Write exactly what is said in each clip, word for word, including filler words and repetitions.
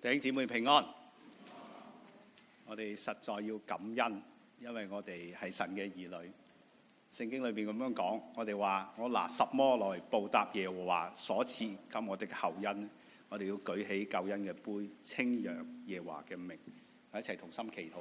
弟兄姊妹平安，我哋實在要感恩，因為我哋係神嘅兒女。聖經裏邊咁樣講，我哋話我拿什麼來報答耶和華所賜給我哋嘅厚恩？我哋要舉起救恩嘅杯，稱揚耶和華嘅名，一齊同心祈禱。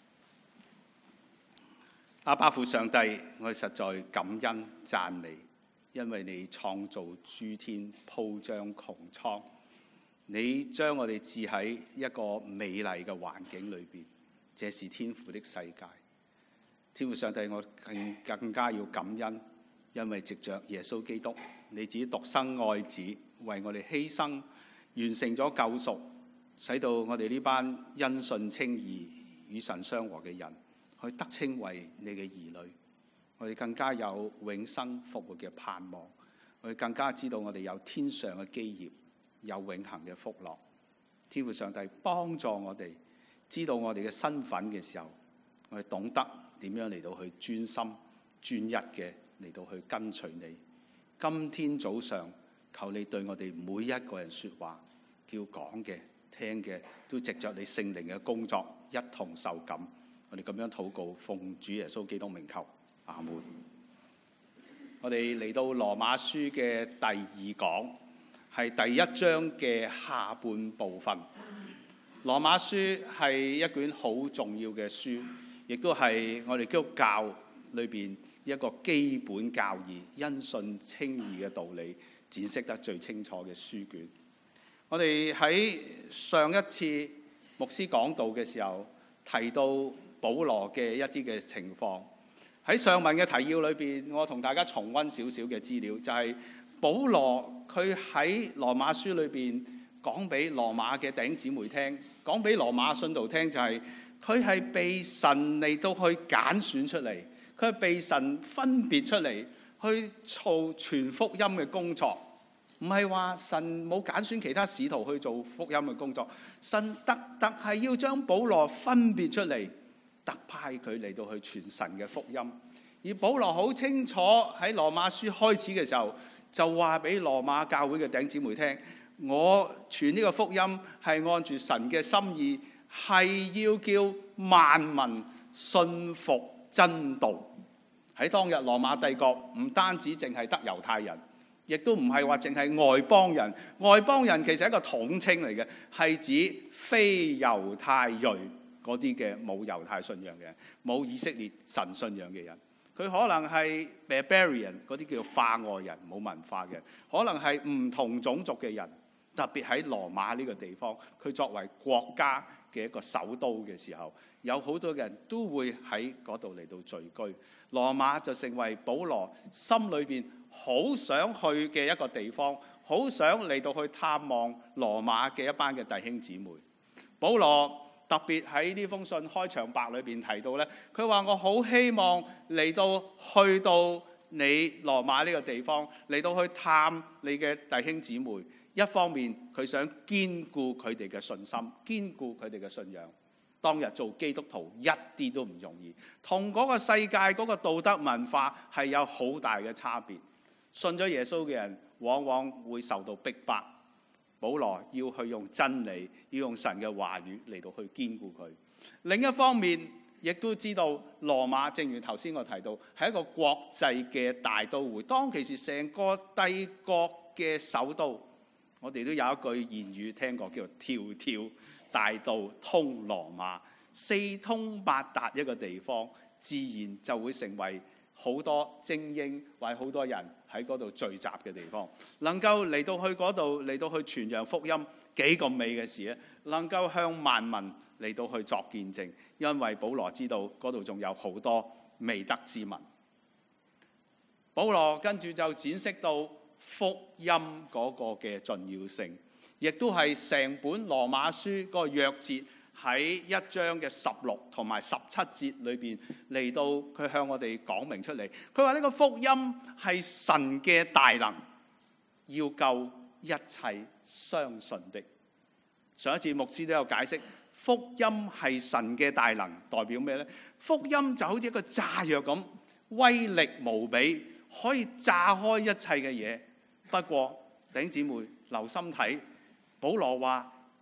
阿爸父上帝，我哋實在感恩讚美，因為你創造諸天，鋪張穹蒼。你將我哋置喺一個美麗嘅環境裏邊，這是天父的世界。天父上帝，我更更加要感恩，因為藉着耶穌基督，你自己獨生愛子為我哋犧牲，完成咗救贖，使到我哋呢班因信稱義與神相和嘅人，可以得稱為你嘅兒女。我哋更加有永生復活嘅盼望，我哋更加知道我哋有天上嘅基業，有永恆嘅福樂。天父上帝幫助我哋知道我哋嘅身份嘅時候，我哋懂得點樣嚟到去專心專一嘅嚟到去跟隨你。今天早上求你對我哋每一個人說話，叫講嘅聽嘅都藉着你聖靈嘅工作一同受感。我哋咁樣禱告，奉主耶穌基督名求，阿門。我哋嚟到羅馬書嘅第二講，係第一章嘅下半部分。羅馬書係一卷好重要嘅書，亦都係我哋基督教裏邊一個基本教義，因信稱義嘅道理展示得最清楚嘅書卷。我哋喺上一次牧師講道嘅時候提到保羅嘅一啲嘅情況，喺上文嘅提要裏邊，我同大家重溫少少嘅資料，就係、是、保羅佢喺羅馬書裏邊講俾羅馬嘅弟兄姊妹聽，講俾羅馬信徒聽，就係佢係被神嚟到去揀選出嚟，佢係被神分別出嚟去做傳福音嘅工作，唔係話神冇揀選其他使徒去做福音嘅工作，神特特係要將保羅分別出嚟，特派佢嚟到去傳神嘅福音。而保羅好清楚喺羅馬書開始嘅時候就話俾羅馬教會嘅弟兄姊妹聽，我傳呢個福音係按住神嘅心意，係要叫萬民信服真道。喺當日羅馬帝國唔單止淨係得猶太人，亦都唔係話淨係外邦人。外邦人其實係一個統稱嚟嘅，係指非猶太裔嗰啲嘅冇猶太信仰嘅人，冇以色列神信仰嘅人。佢可能係 barbarian 嗰啲叫化外人，冇文化嘅，可能係唔同種族嘅人。特別喺羅馬呢個地方，佢作為國家嘅一個首都嘅時候，有好多人都會喺嗰度嚟到聚居。羅馬就成為保羅心裏邊好想去嘅一個地方，好想嚟到去探望羅馬嘅一班嘅弟兄姊妹。保羅特別喺呢封信開場白裏邊提到咧，佢話我好希望嚟到去到你羅馬呢個地方，嚟到去探你嘅弟兄姊妹。一方面佢想堅固佢哋嘅信心，堅固佢哋嘅信仰。當日做基督徒一啲都唔容易，同嗰個世界嗰個道德文化係有好大嘅差別。信咗耶穌嘅人往往會受到逼迫。保羅要去用真理，要用神嘅話語嚟到去堅固佢。另一方面，亦都知道羅馬正如頭先我提到，係一個國際嘅大都會。當其時成個帝國嘅首都，我哋都有一句言語聽過，叫做條條大道通羅馬，四通八達一個地方，自然就會成為好多精英或者好多人喺嗰度聚集嘅地方。能夠嚟到去嗰度嚟到去傳揚福音，幾咁美嘅事咧！能夠向萬民嚟到去作見證，因為保羅知道嗰度仲有好多未得之民。保羅跟住就展示到福音嗰個嘅重要性，亦都係成本羅馬書嗰個約節喺一章嘅十六同埋十七節裏邊嚟到佢向我哋講明出嚟。佢話呢個福音係神嘅大能，要救一切相信的。上一次牧師都有解釋，福音係神嘅大能代表咩呢？福音就好似一個炸藥咁，威力無比，可以炸開一切嘅嘢。不過弟兄姊妹留心睇，保羅話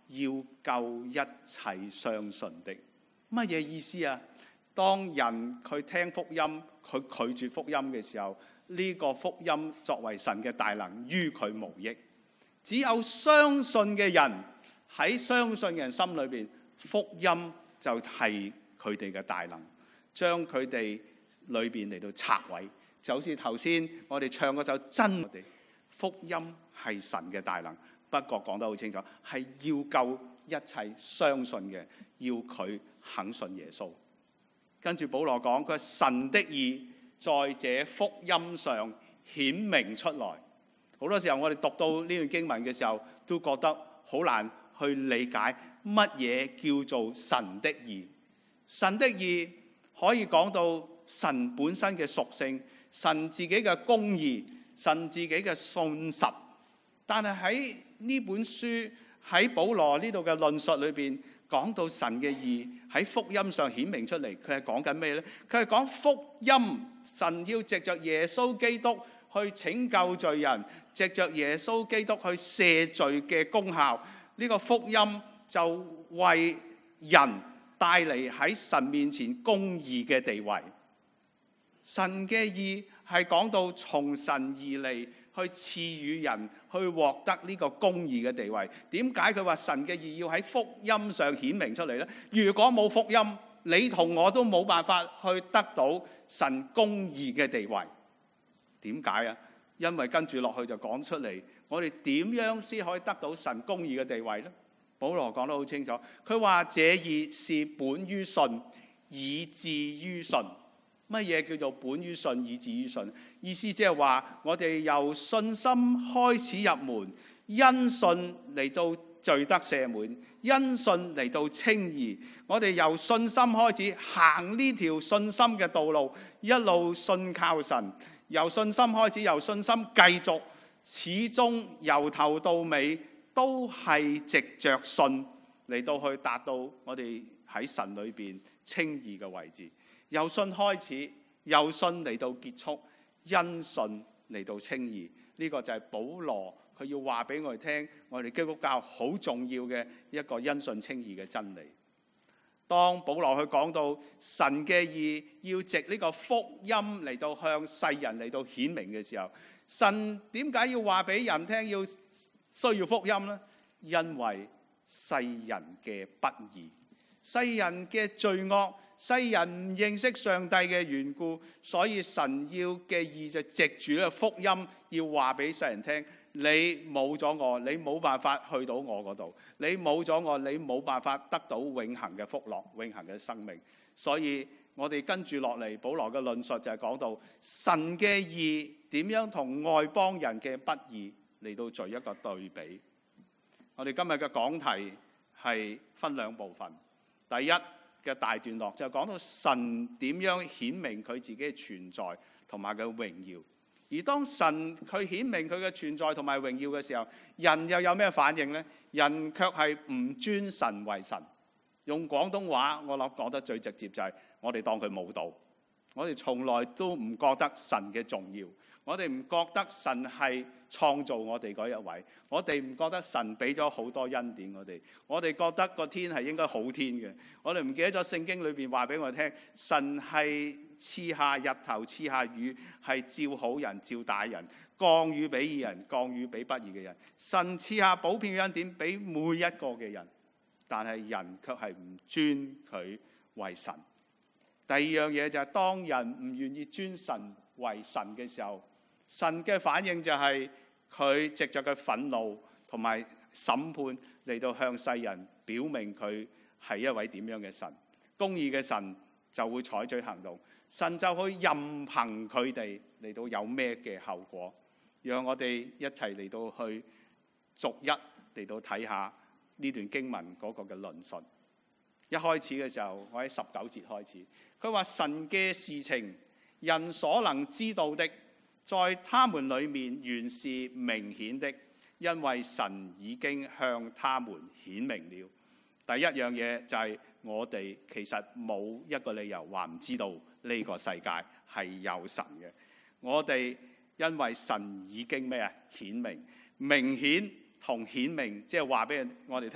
要救一切相信的。乜嘢意思啊？當人佢聽福音，佢拒絕福音嘅時候，呢個福音作為神嘅大能，於佢無益。只有相信嘅人，喺相信嘅人心裏邊，福音就係佢哋嘅大能，將佢哋裏邊嚟到拆毀。就好似頭先我哋唱嗰首真，我哋福音係神嘅大能，不過講得好清楚，係要救一切相信嘅，要佢肯信耶穌。跟住保羅講，佢話神的義在這福音上顯明出來。好多時候我哋讀到呢段經文嘅時候，都覺得好難去理解乜嘢叫做神的義。神的義可以講到神本身嘅屬性，神自己嘅公義，神自己嘅信實。但係喺呢本書，喺保羅呢度嘅論述裏邊，講到神嘅義喺福音上顯明出嚟，佢係講緊咩呢？佢係講福音，神要藉着耶穌基督去拯救罪人，藉着耶穌基督去赦罪嘅功效。呢個福音就為人帶嚟喺神面前公義嘅地位。神嘅義係講到從神而嚟，去賜予人去獲得呢個公義嘅地位。點解佢話神嘅義要喺福音上顯明出嚟呢？如果冇福音，你同我都冇辦法去得到神公義嘅地位。點解啊？因為跟住落去就講出嚟，我哋點樣先可以得到神公義嘅地位呢？保羅講得好清楚，佢話這義是本於信，以致於信。乜嘢叫做本於信，以致於信？意思即係話我哋由信心開始入門，因信嚟到罪得赦免，因信嚟到稱義。我哋由信心開始行呢條信心嘅道路，一路信靠神。由信心開始，由信心繼續，始終由頭到尾都係藉着信嚟到去達到我哋喺神裏邊稱義嘅位置。由信開始，由信嚟到結束，因信嚟到稱義。呢、這個就係保羅佢要話俾我哋聽，我哋基督教好重要嘅一個因信稱義嘅真理。當保羅去講到神嘅義要藉呢個福音嚟到向世人嚟到顯明嘅時候，神點解要話俾人聽要需要福音呢？因為世人嘅不義，世人嘅罪惡，世人唔認識上帝嘅緣故，所以神要嘅義就藉住呢個福音，要話俾世人聽，你冇咗我，你冇辦法去到我嗰度，你冇咗我，你冇辦法得到永恆嘅福樂，永恆嘅生命。所以我哋跟住落嚟，保羅嘅論述就係講到神嘅義點樣同外邦人嘅不義嚟到做一個對比。我哋今日嘅講題係分兩部分，第一嘅大段落就講到神點樣顯明佢自己嘅存在同埋嘅榮耀。而當神佢顯明佢嘅存在同埋榮耀嘅時候，人又有咩反應呢？人卻係唔尊神為神。用廣東話我諗講得最直接就係我哋當佢冇到。我哋從來都唔覺得神嘅重要，我哋唔覺得神係創造我哋嗰一位，我哋唔覺得神俾咗好多恩典我哋，我哋覺得個天係應該好天嘅，我哋唔記得咗聖經裏邊話俾我聽，神係賜下日頭賜下雨，係照好人照大人，降雨俾義人，降雨俾不義嘅人，神賜下普遍嘅恩典俾每一個嘅人，但係人卻係唔尊佢為神。第二樣嘢就係當人唔願意尊神為神嘅時候，神嘅反應就係佢藉着佢憤怒同埋審判嚟到向世人表明佢係一位點樣嘅神。公義嘅神就會採取行動，神就會任憑佢哋嚟到有咩嘅後果。讓我哋一齊嚟到去逐一嚟到睇下呢段經文嗰個嘅論述。一開始嘅時候，我喺十九節開始，佢話神嘅事情，人所能知道的，在他們裏面原是明顯的，因為神已經向他們顯明了。第一樣嘢就係我哋其實冇一個理由話唔知道呢個世界係有神嘅。我哋因為神已經咩啊顯明，明顯同顯明，即係話俾我哋聽。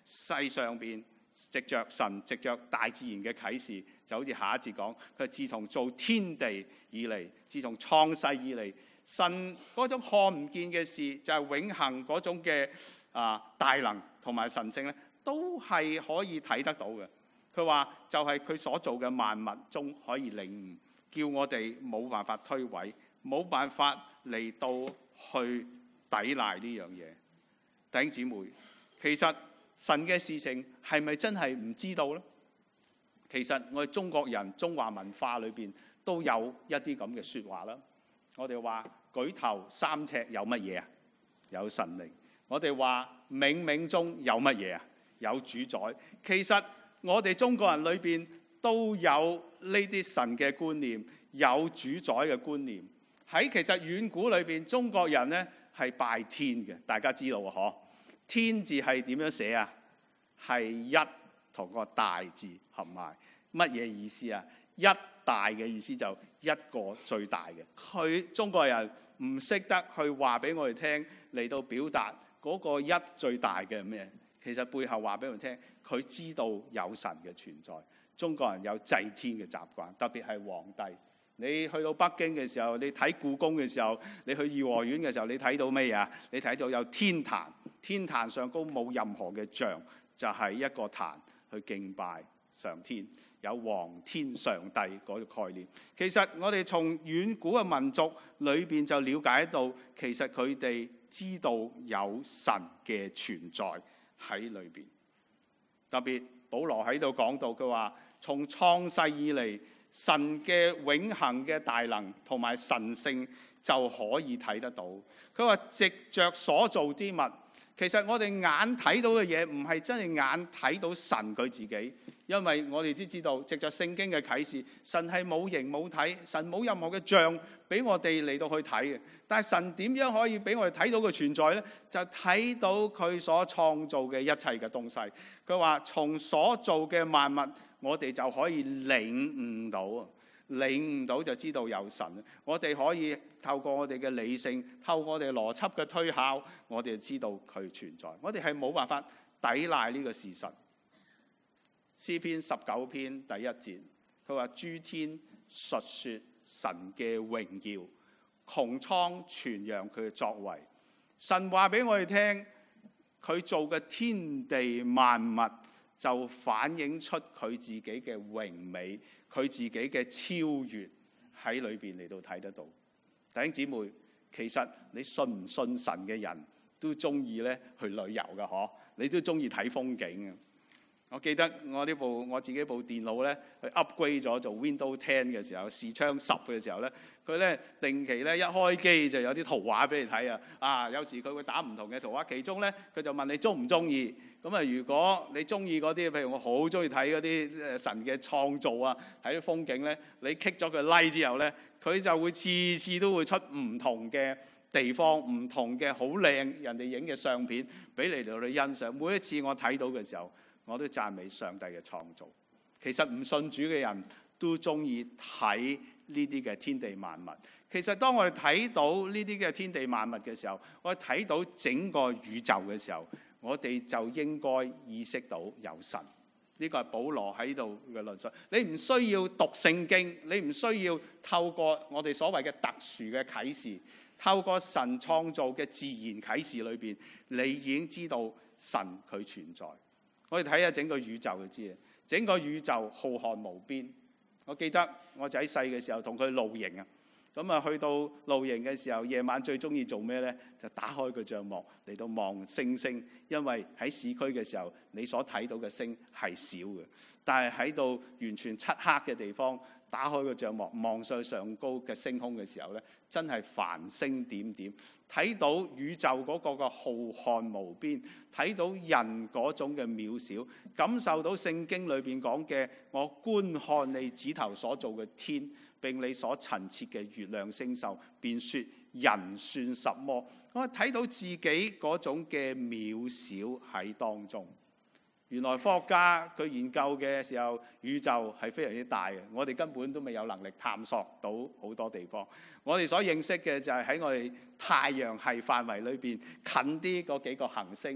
世上邊藉着神藉着大自然嘅啟示，就好似下一節講，佢自從造天地以嚟，自從創世以嚟，神嗰種看唔見嘅事，就係、是、永恆嗰種嘅啊大能同埋神性咧，都係可以睇得到嘅。佢話就係佢所做嘅萬物中可以領悟，叫我哋冇辦法推諉，冇辦法嚟到去抵賴呢樣嘢。弟兄姊妹，其實神嘅事情係咪真係唔知道呢？其實我哋中國人中華文化裏邊都有一啲咁嘅説話啦。我哋話舉頭三尺有乜嘢啊？有神靈。我哋話冥冥中有乜嘢啊？有主宰。其實我哋中國人裏邊都有呢啲神嘅觀念，有主宰嘅觀念。喺其實遠古裏邊，中國人呢係拜天嘅，大家知道啊？嗬，天字係點樣寫啊？係一同個大字合埋，乜嘢意思啊？一大嘅意思就一個最大嘅。佢中國人唔識得去話俾我哋聽，嚟到表達嗰個一最大嘅咩？其實背後話俾我哋聽，佢知道有神嘅存在。中國人有祭天嘅習慣，特別係皇帝。你去到北京嘅時候，你睇故宮嘅時候，你去頤和園嘅時候，你睇到咩啊？你睇到有天壇，天壇上高冇任何嘅像，就係、是、一個壇去敬拜上天，有皇天上帝嗰個概念。其實我哋從遠古嘅民族裏邊就了解到，其實佢哋知道有神嘅存在喺裏邊。特別保羅喺度講到，佢話從創世以嚟，神嘅永恆嘅大能同埋神性就可以睇得到。佢話藉着所造之物，其實我哋眼睇到嘅嘢唔係真係眼睇到神佢自己，因為我哋都知道藉着聖經嘅啟示，神係冇形冇體，神冇任何嘅像俾我哋嚟到去睇嘅。但係神點樣可以俾我哋睇到佢存在呢？就睇到佢所創造嘅一切嘅東西。佢話從所造嘅萬物，我哋就可以領悟到，領悟到就知道有神。我哋可以透過我哋嘅理性，透過我哋邏輯嘅推考，我哋就知道佢存在。我哋係冇辦法抵賴呢個事實。詩篇十九篇第一節，佢話諸天述說神嘅榮耀，穹蒼傳揚佢嘅作為。神話俾我哋聽，佢做嘅天地萬物就反映出佢自己嘅榮美，佢自己嘅超越喺裏邊嚟到睇得到。弟兄姊妹，其實你信唔信神嘅人都中意咧去旅遊㗎嗬，你都中意睇風景嘅。我記得我呢部我自己部電腦咧，去 upgrade 咗做 Windows Ten 嘅時候，視窗十嘅時候咧，佢咧定期咧一開機就有啲圖畫俾你睇啊！啊，有時佢會打唔同嘅圖畫，其中咧佢就問你中唔中意。咁啊，如果你中意嗰啲，譬如我好中意睇嗰啲神嘅創造啊，睇啲風景咧，你 click 咗佢 like 之後咧，佢就會次次都會出唔同嘅地方，唔同嘅好靚人哋影嘅相片俾你嚟到欣賞。每一次我睇到嘅時候，我都讚美上帝嘅創造。其實唔信主嘅人都中意睇呢啲嘅天地萬物。其實當我哋睇到呢啲嘅天地萬物嘅時候，我哋睇到整個宇宙嘅時候，我哋就應該意識到有神。呢個係保羅喺度嘅論述。你唔需要讀聖經，你唔需要透過我哋所謂嘅特殊嘅啟示，透過神創造嘅自然啟示裏邊，你已經知道神佢存在。我哋睇下整個宇宙就知啦，整個宇宙浩瀚無邊。我記得我仔細嘅時候同佢露營啊，咁啊去到露營嘅時候，夜晚最中意做咩呢？就打開個帳幕嚟到望星星，因為喺市區嘅時候，你所睇到嘅星係少嘅，但係喺到完全漆黑嘅地方，打開個帳幕望上上高嘅星空嘅時候呢，真係繁星點點，睇到宇宙嗰個嘅浩瀚無邊，睇到人嗰種嘅渺小，感受到聖經裏邊講嘅，我觀看你指頭所造嘅天，並你所陳設嘅月亮星宿，便說人算什麼？我睇到自己嗰種嘅渺小喺當中。原來科學家佢研究嘅時候，宇宙係非常之大嘅，我哋根本都未有能力探索到好多地方。我哋所認識嘅就係喺我哋太陽系範圍裏邊近啲嗰幾個行星，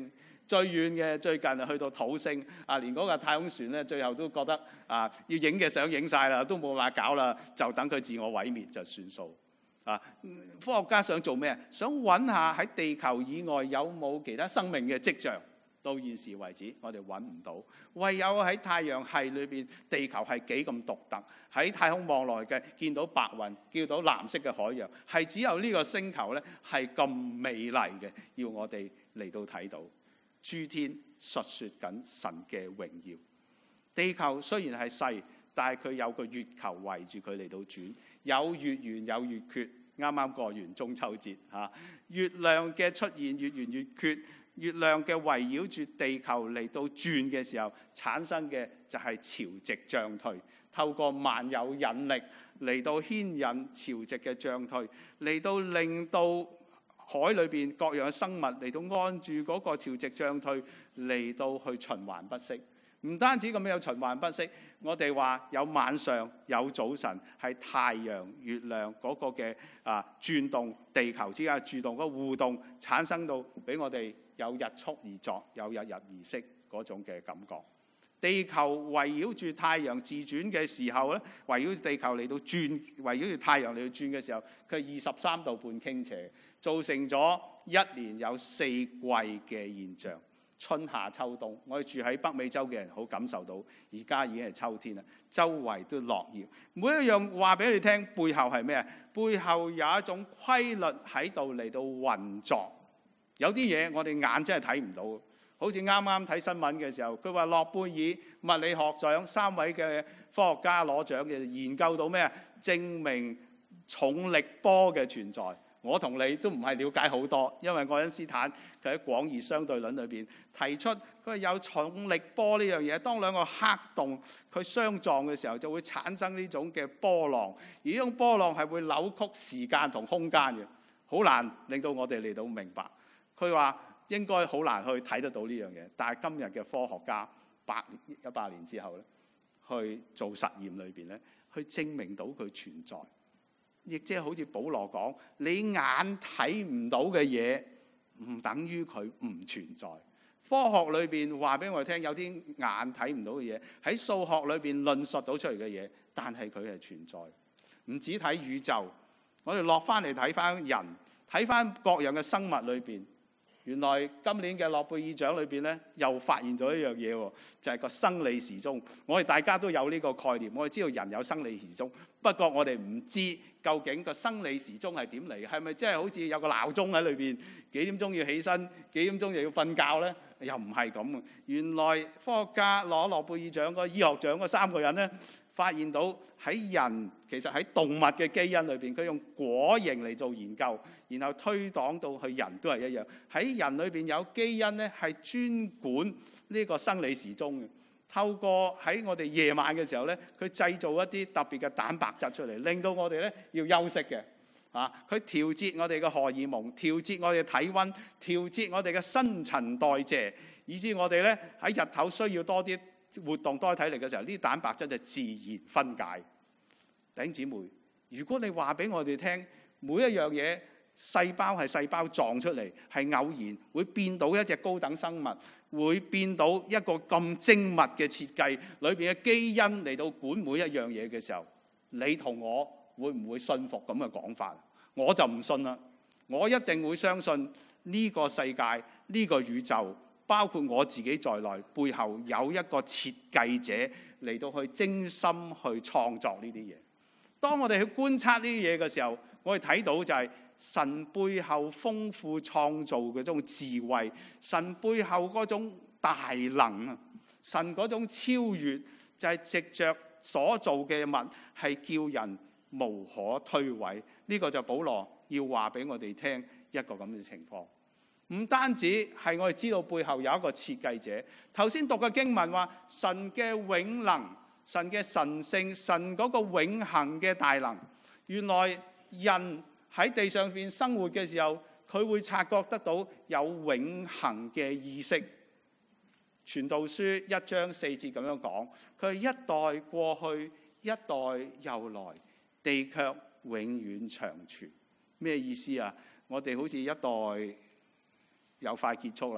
最遠嘅最近去到土星啊，連嗰個太空船咧，最後都覺得啊，要影嘅相影晒啦，都冇話搞啦，就等佢自我毀滅就算數啊！科學家想做咩？想揾下喺地球以外有冇其他生命嘅跡象。到現時為止，我哋揾唔到，唯有喺太陽系裏邊，地球係幾咁獨特。喺太空望來嘅，見到白雲，見到藍色嘅海洋，係只有呢個星球咧係咁美麗嘅，要我哋嚟到睇到。諸天述說緊神嘅榮耀。地球雖然係細，但係佢有個月球圍住佢嚟到轉，有月圓有月缺。啱啱過完中秋節嚇，月亮嘅出現月圓月缺。月亮嘅圍繞住地球嚟到轉嘅時候，產生嘅就係潮汐漲退，透過萬有引力嚟到牽引潮汐嘅漲退，嚟到令到海裏邊各樣嘅生物嚟到按住嗰個潮汐漲退嚟到去循環不息。唔單止咁樣有循環不息，我哋話有晚上有早晨，係太陽、月亮嗰個嘅啊轉動，地球之間嘅轉動嗰個互動，產生到俾我哋有日出而作，有日日而息嗰種嘅感覺。地球圍繞住太陽自轉嘅時候咧，圍繞住地球嚟到轉，圍繞住太陽嚟到轉嘅時候，佢係二十三度半傾斜，造成咗一年有四季嘅現象。春夏秋冬，我哋住喺北美洲嘅人好感受到，而家已經係秋天啦，周圍都落葉。每一樣話俾你聽，背後係咩啊？背後有一種規律喺度嚟到運作。有啲嘢我哋眼真係睇唔到，好似啱啱睇新聞嘅時候，佢話諾貝爾物理學獎三位嘅科學家攞獎嘅，研究到咩啊？證明重力波嘅存在。我同你都唔係了解好多，因為愛因斯坦佢喺廣義相對論裏邊提出，佢有重力波呢樣嘢。當兩個黑洞佢相撞嘅時候，就會產生呢種嘅波浪，而呢種波浪係會扭曲時間同空間嘅，好難令到我哋嚟到明白。佢話應該好難去睇得到呢樣嘢，但係今日嘅科學家百年一百年之後咧，去做實驗裏邊咧，去證明到佢存在。亦即係好似保羅講，你眼睇唔到嘅嘢，唔等於佢唔存在。科學裏邊話俾我哋聽，有啲眼睇唔到嘅嘢，喺數學裏邊論述到出嚟嘅嘢，但係佢係存在。唔止睇宇宙，我哋落翻嚟睇翻人，睇翻各樣嘅生物裏邊。原來今年嘅諾貝爾獎裏邊咧，又發現咗一樣嘢喎，就係個生理時鐘。我哋大家都有呢個概念，我哋知道人有生理時鐘，不過我哋唔知究竟個生理時鐘係點嚟，係咪真係好似有個鬧鐘喺裏邊，幾點鐘要起身，幾點鐘又要瞓覺咧？又唔係咁嘅。原來科學家攞諾貝爾獎個醫學獎嗰三個人咧，發現到喺人其實喺動物嘅基因裏邊，佢用果蠅嚟做研究，然後推廣到去人都係一樣。喺人裏邊有基因咧，係專管呢個生理時鐘嘅。透過喺我哋夜晚嘅時候咧，佢製造一啲特別嘅蛋白質出嚟，令到我哋咧要休息嘅。啊，佢調節我哋嘅荷爾蒙，調節我哋嘅體溫，調節我哋嘅新陳代謝，以至我哋咧喺日頭需要多啲活動多體力嘅時候，呢啲蛋白質就自然分解。弟兄姊妹，如果你話俾我哋聽，每一樣嘢細胞係細胞撞出嚟，係偶然會變到一隻高等生物，會變到一個咁精密嘅設計，裏邊嘅基因嚟到管每一樣嘢嘅時候，你同我會唔會信服咁嘅講法？我就唔信啦，我一定會相信呢個世界、呢個宇宙，包括我自己在內，背後有一個設計者嚟到去精心去創作呢啲嘢。當我哋去觀察呢啲嘢嘅時候，我哋睇到就係神背後豐富創造嗰種智慧，神背後嗰種大能啊，神嗰種超越就係藉着所做嘅物係叫人無可推諉。呢、這個就保羅要話俾我哋聽一個咁嘅情況。唔單止係我哋知道背後有一個設計者，頭先讀嘅經文話神嘅永能、神嘅神性、神嗰個永恆嘅大能。原來人喺地上邊生活嘅時候，佢會察覺得到有永恆嘅意識。傳道書一章四節咁樣講，佢係一代過去，一代又來，地卻永遠長存。咩意思啊？我哋好似一代有快結束啦，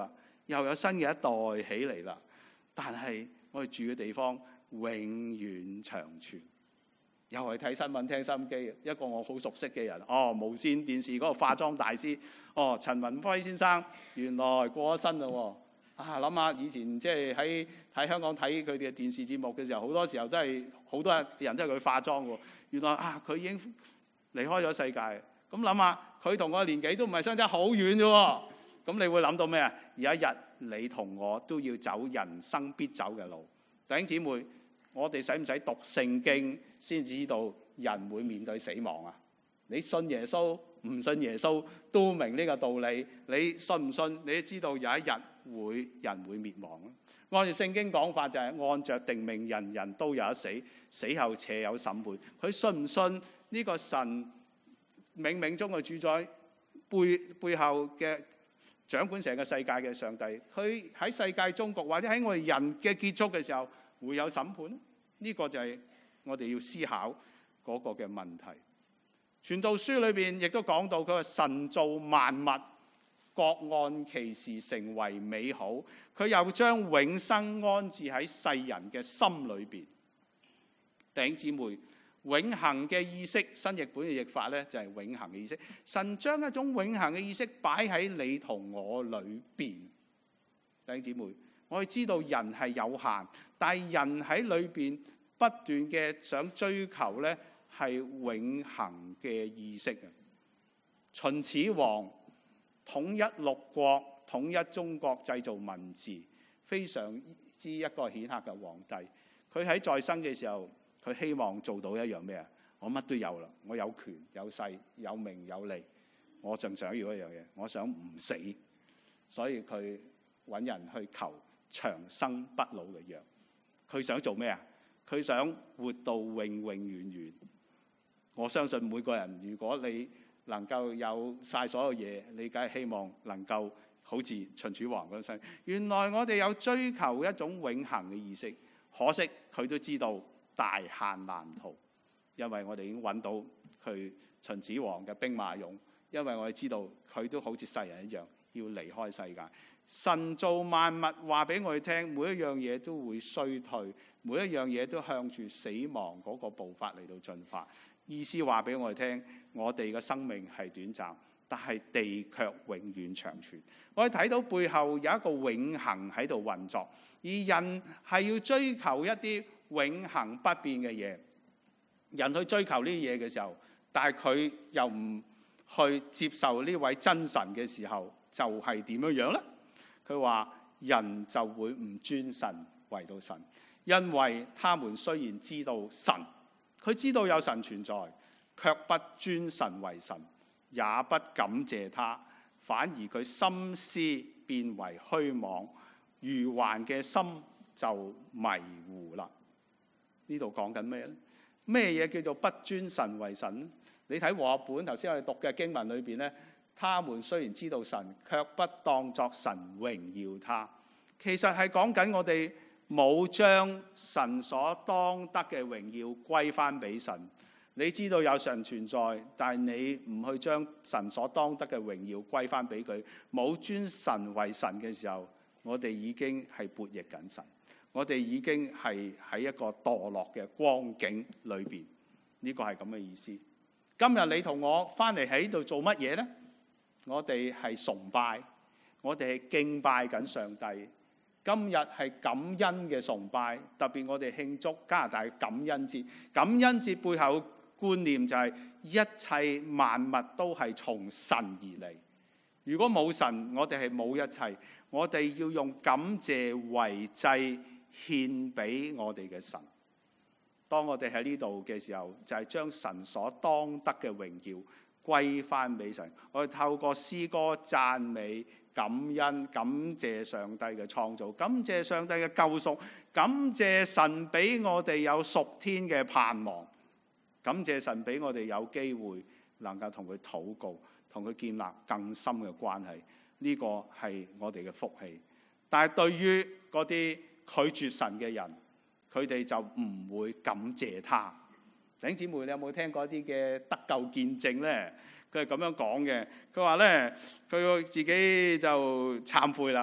又有新嘅一代起嚟啦。但係我哋住嘅地方永遠長存。又係睇新聞聽心機，一個我好熟悉嘅人，哦，無線電視嗰個化妝大師，哦，陳文輝先生，原來過咗身啦喎。啊，諗下以前即係喺喺香港睇佢哋嘅電視節目嘅時候，好多時候都係好多人都係佢化妝喎。原來啊，佢已經離開咗世界。咁諗下，佢同我年紀都唔係相差好遠啫喎。咁你會諗到咩啊？有一日你同我都要走人生必走嘅路。弟兄姊妹，我哋使唔使讀聖經先知道人會面對死亡啊？你信耶穌唔信耶穌都明呢個道理。你信唔信？你都知道有一日會人會滅亡。按照聖經講法就係按着定命，人人都有一死，死後且有審判。佢信唔信呢個神冥冥中嘅主宰背背後嘅掌管成個世界嘅上帝？佢喺世界終局或者喺我哋人嘅結束嘅時候會有審判？呢個就係我哋要思考嗰個嘅問題。傳道書裏邊亦都講到，佢話神造萬物，各按其時成為美好。佢又將永生安置喺世人嘅心裏邊。弟兄姊妹，永恆嘅意識，新譯本嘅譯法咧就係永恆嘅意識。神將一種永恆嘅意識擺喺你同我裏邊。弟兄姊妹，我哋知道人係有限，但係人喺裏邊不斷嘅想追求咧係永恆嘅意識啊！秦始皇統一六國、統一中國、製造文字，非常之一個顯赫嘅皇帝。佢喺在，在生嘅時候，佢希望做到一樣咩啊？我乜都有啦，我有權有勢有名有利，我仲想要一樣嘢，我想唔死，所以佢揾人去求長生不老嘅藥。佢想做咩啊？佢想活到永永遠遠。我相信每個人，如果你能夠有晒所有嘢，你梗係希望能夠好似秦始皇咁樣。原來我哋有追求一種永恆嘅意識，可惜佢都知道大限難逃，因為我哋已經揾到佢秦始皇嘅兵馬俑，因為我哋知道佢都好似世人一樣要離開世界。神造萬物，話俾我哋聽，每一樣嘢都會衰退，每一樣嘢都向住死亡嗰個步伐嚟到進化。意思話俾我哋聽，我哋嘅生命係短暫，但係地卻永遠長存。我哋睇到背後有一個永恆喺度運作，而人係要追求一啲永恆不變嘅嘢。人去追求呢啲嘢嘅時候，但係佢又唔去接受呢位真神嘅時候，就係點樣樣呢？佢話人就會唔尊神為到神，因為他們雖然知道神，佢知道有神存在，卻不尊神為神，也不感謝他，反而佢心思變為虛妄，愚頑嘅心就迷糊啦。呢度講緊咩呢？咩嘢叫做不尊神為神？你睇和合本頭先我哋讀嘅經文裏邊呢，他們雖然知道神，卻不當作神榮耀他。其實係講緊我哋冇將神所當得嘅榮耀歸翻俾神。你知道有神存在，但係你唔去將神所當得嘅榮耀歸翻俾佢，冇尊神為神嘅時候，我哋已經係悖逆緊神，我哋已經係喺一個墮落嘅光景裏邊。呢個係咁嘅意思。今日你同我翻嚟喺度做乜嘢呢？我哋係崇拜，我哋係敬拜緊上帝。今日係感恩嘅崇拜，特別我哋慶祝加拿大感恩節。感恩節背後觀念就係一切萬物都係從神而嚟。如果冇神，我哋係冇一切。我哋要用感謝為祭獻俾我哋嘅神。當我哋喺呢度嘅時候，就係將神所當得嘅榮耀歸翻俾神。我哋透過詩歌讚美、感恩、感謝上帝嘅創造，感謝上帝嘅救贖，感謝神俾我哋有屬天嘅盼望，感謝神俾我哋有機會能夠同佢禱告，同佢建立更深嘅關係。呢個係我哋嘅福氣。但係對於嗰啲拒絕神嘅人，佢哋就唔會感謝他。弟兄姊妹，你有冇聽過一啲嘅得救見證呢？佢係咁樣講嘅，佢話咧，佢自己就懺悔啦。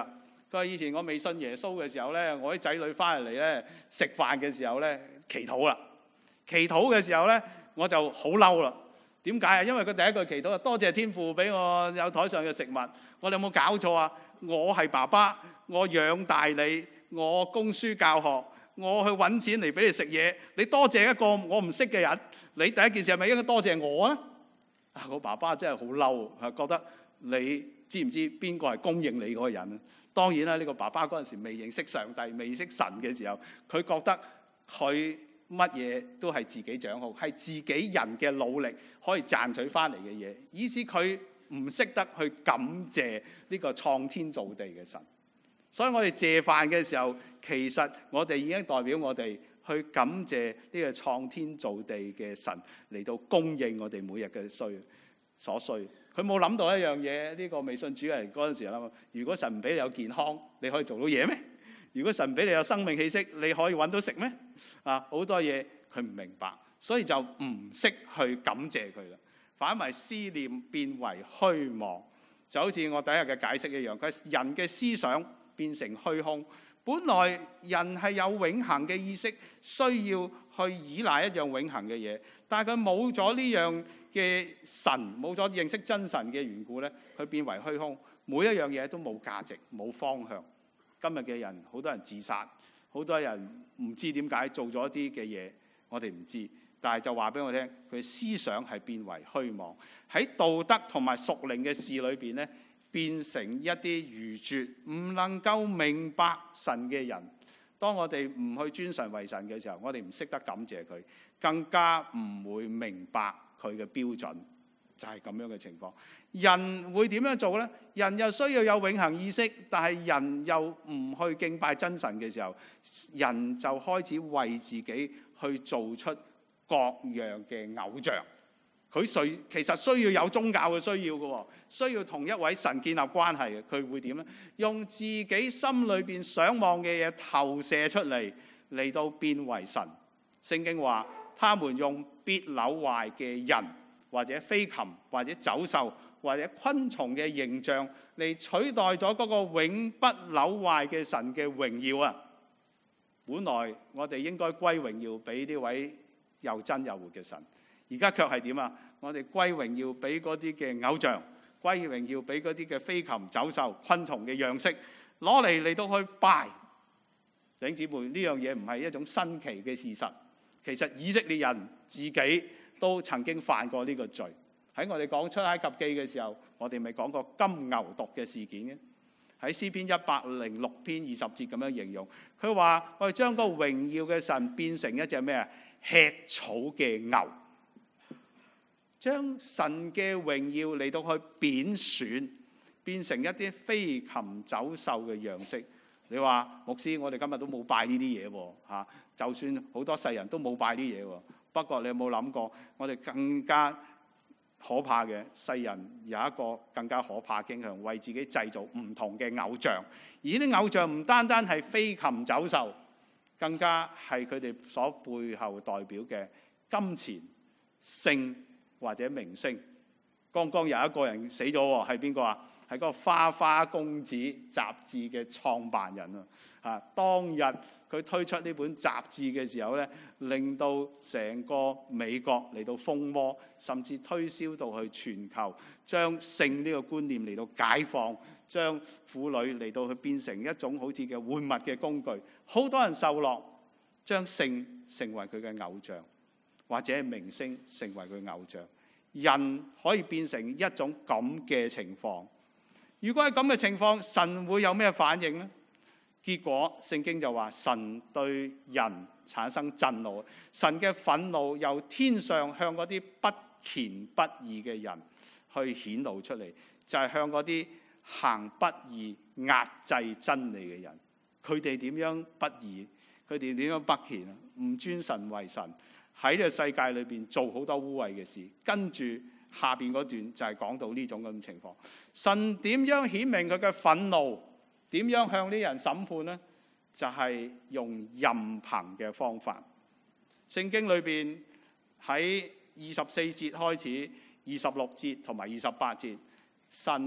佢話以前我未信耶穌嘅時候咧，我啲仔女翻嚟咧食飯嘅時候咧祈禱啦，祈禱嘅時候咧我就好嬲啦。點解啊？因為佢第一句祈禱啊，多謝天父俾我有台上嘅食物。我哋有冇搞錯啊？我係爸爸，我養大你，我供書教學，我去揾錢嚟俾你食嘢。你多謝一個我唔識嘅人，你第一件事係咪應該多謝我啊？啊，我爸爸真係好嬲，係覺得你知唔知邊個係供應你嗰個人啊？當然啦，呢個爸爸嗰陣時未認識上帝、未認識神嘅時候，佢覺得佢乜嘢都係自己掌控，係自己人嘅努力可以賺取翻嚟嘅嘢，以致佢唔識得去感謝呢個創天造地嘅神。所以我哋謝飯嘅時候，其實我哋已經代表我哋去感謝呢個創天造地嘅神嚟到供應我哋每日嘅需所需。佢冇諗到一樣嘢，呢個未信主人嗰陣時諗，如果神唔俾你有健康，你可以做到嘢咩？如果神俾你有生命氣息，你可以揾到食咩？啊，好多嘢佢唔明白，所以就唔識去感謝佢啦。反為思念變為虛妄，就好似我第一日嘅解釋一樣。佢係人嘅思想變成虛空。本來人係有永恆嘅意識，需要去依賴一樣永恆嘅嘢，但係佢冇咗呢樣嘅神，冇咗認識真神嘅緣故咧，佢變為虛空。每一樣嘢都冇價值，冇方向。今日嘅人，好多人自殺，好多人唔知點解做咗一啲嘅嘢，我哋唔知，但係就話俾我聽，佢思想係變為虛妄，喺道德同埋屬靈嘅事裏邊咧，變成一啲愚拙，唔能夠明白神嘅人。當我哋唔去尊神為神嘅時候，我哋唔識得感謝佢，更加唔會明白佢嘅標準。就係咁樣嘅情況。人會點樣做呢？人又需要有永恆意識，但係人又唔去敬拜真神嘅時候，人就開始為自己去做出各樣嘅偶像。佢需其實需要有宗教嘅需要嘅，需要同一位神建立關係嘅。佢會點呢？用自己心裏邊想望嘅嘢投射出嚟，嚟到變為神。聖經話，他們用必朽壞嘅人，或者飛禽，或者走獸，或者昆蟲嘅形象嚟取代咗嗰個永不朽壞嘅神嘅榮耀啊！本來我哋應該歸榮耀俾呢位又真又活嘅神，而家卻係點啊？我哋歸榮耀俾嗰啲嘅偶像，歸榮耀俾嗰啲嘅飛禽走獸、昆蟲嘅樣式，攞嚟嚟到去拜。弟兄姊妹，呢樣嘢唔係一種新奇嘅事實，其實以色列人自己都曾經犯過呢個罪。喺我哋講出埃及記嘅時候，我哋咪講過金牛犢嘅事件嘅。喺詩篇一百零六篇二十節咁樣形容，佢話我哋將個榮耀嘅神變成一隻咩啊？吃草嘅牛，將神嘅榮耀嚟到去貶損，變成一啲飛禽走獸嘅樣式。你話牧師，我哋今日都冇拜呢啲嘢喎嚇，就算好多世人都冇拜呢啲嘢喎。不過你有冇諗過，我哋更加可怕嘅，世人有一個更加可怕嘅傾向，為自己製造唔同嘅偶像。而呢啲偶像唔單單係飛禽走獸，更加係佢哋所背後代表嘅金錢、性或者明星。剛剛有一個人死咗喎，係邊個啊？係嗰個花花公子雜誌嘅創辦人啊！啊，當日佢推出呢本雜誌嘅時候咧，令到成個美國嚟到瘋魔，甚至推銷到去全球，將性呢個觀念嚟到解放，將婦女嚟到去變成一種好似嘅玩物嘅工具。好多人受落，將性成為佢嘅偶像，或者係明星成為佢偶像。人可以變成一種咁嘅情況。如果係咁嘅情況，神會有咩反應呢？結果聖經就話，神對人產生震怒，神嘅憤怒由天上向嗰啲不虔不義嘅人去顯露出嚟，就係、是、向嗰啲行不義、壓制真理嘅人。佢哋點樣不義？佢哋點樣不虔啊？唔尊神為神，喺呢個世界裏邊做好多污穢嘅事。跟住下邊嗰段就係講到呢種咁嘅情況。神點樣顯明佢嘅憤怒？點樣向呢人審判呢？就係、是、用任憑嘅方法。聖經裏邊喺二十四節開始，二十六節同埋二十八節，神